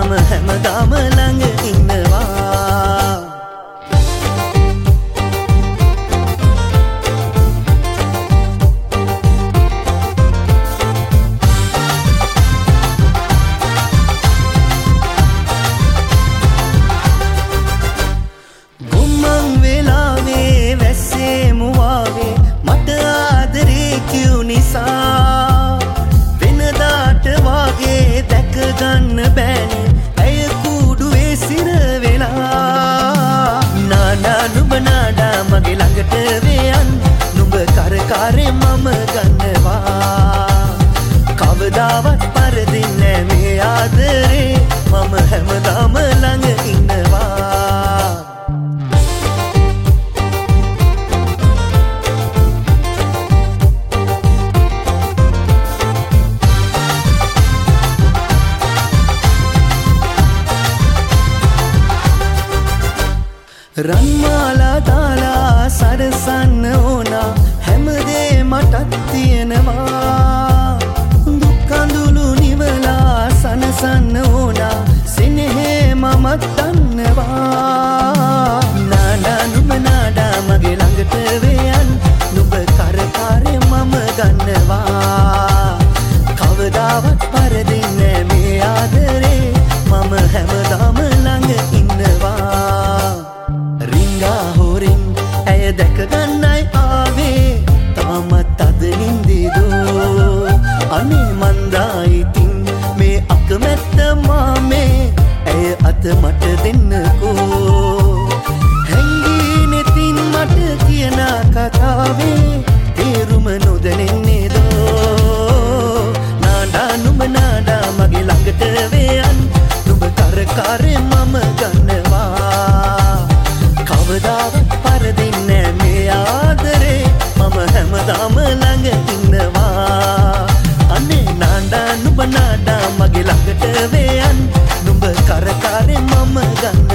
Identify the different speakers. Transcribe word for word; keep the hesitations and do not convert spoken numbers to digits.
Speaker 1: මම හැමදාම ළඟ ඉන්නවා වෙනදාට වාගේ දැක ගන්න බෑනේ ඇය කුඩුවේ සිර වෙලා නානා නුඹ නාඩා මගේ ළඟට වෙයන් නුඹ කරකාරේ මම ගන්නවා කවදාවත් පරදින්නේ මේ ආදරේ මම හැමදාම ළඟ ඉන්නවා රන්මාලා දාලා සරසන්න ඕනා හැමදේ මටත් තියෙනවා දුක් කඳුළු නිවලා සනසන්න ඕනා සෙනෙහේ මමත් දන්නවා නාඩා නුඹ නාඩා මගේ ළඟට වෙයන් නුඹ කරකාරේ මම ගන්නවා කවදාවත් පරදින්නේ මේ ආදරේ මම හැමදාම ළඟ ඉන්නවා දැක ගන්නයි ආවේ තාමත් අද නින්දේදෝ අනේ මන්දා ඉතින් මේ අකමැත්ත මාමේ ඇය අත මට දෙන්නකෝ හැංගී නෙතින් මට කියන කතාවේ තේරුම නොදැනෙන්නේදෝ නාඩා නුඹ නාඩා මගේ ළඟට වෙයන් නුඹ කරකාරේ මම ගන්නවා කවදාවත් පරදින්නේ මේ ආදරේ මම හැමදාම ළඟ ඉන්නවා අනේ නාඩා නුඹ නාඩා මගේ ළඟට වෙයන් නුඹ කරකාරේ මම ගන්න